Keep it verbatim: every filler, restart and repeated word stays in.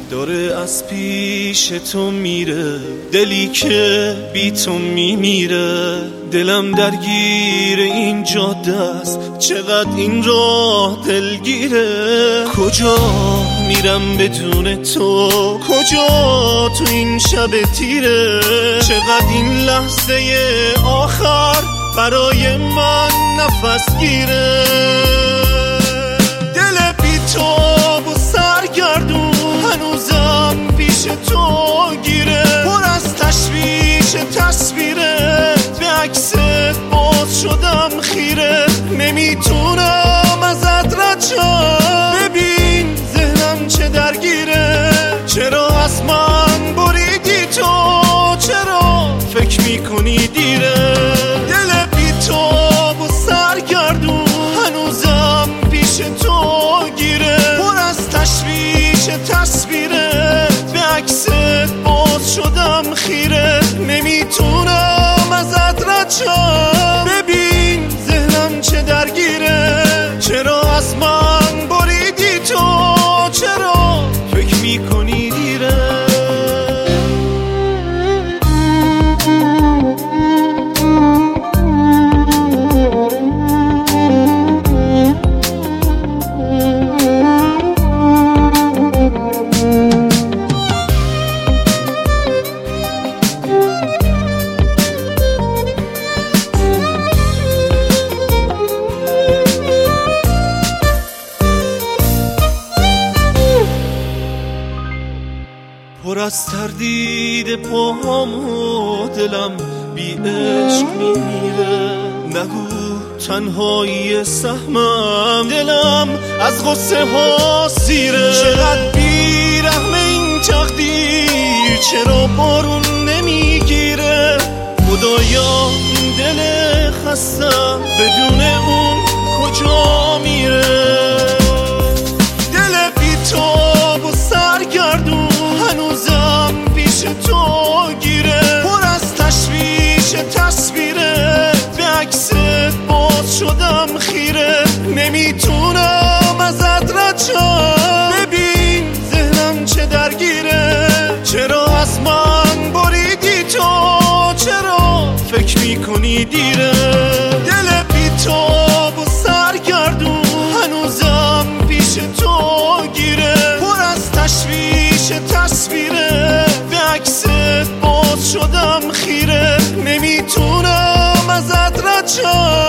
داره از پیش تو میره، دلی که بی تو میمیره. دلم درگیر این جاده است، چقدر این راه دلگیره. کجا میرم بدون تو، کجا تو این شب تیره. چقدر این لحظه آخر برای من نفس گیره. دل بی تو و سرگردون هنوزم پیش تو گیره. پر از تشویش تصویرت، به عکست باز شدم خیره. نمیتونم ازت رد شم، ببین ذهنم چه درگیره. چرا از من بریدی تو، چرا فکر میکنی دیره. دل بی تو و سرگردون هنوزم پیش تو گیره. پر از تشویش تصویرت، به عکست باز شدم خیره. نمیتونم ازت رد شم، ببین ذهنم چه درگیره. چرا از من بریدی تو، چرا فکر میکنی دیره. پر از تردید پاهم و دلم بی عشق میمیره. نگو تنهایی سهمم، دلم از غصه ها سیره. چقدر بی رحم این تقدیر، چرا بارون نمیگیره. خدایا دل خستم بدون اون کجا میره. دل بی تو و سرگردون هنوزم پیش تو گیره. پر از تشویش تصویرت، به عکست باز شدم خیره. نمیتونم ازت رد شم، ببین ذهنم چه درگیره. چرا از من بریدی تو، چرا فکر میکنی دیره. دل بی تو و سرگردون هنوزم پیش تو گیره. پر از تشویش تصویرت، به عکست باز شدم خیره. نمیتونم ازت رد شم،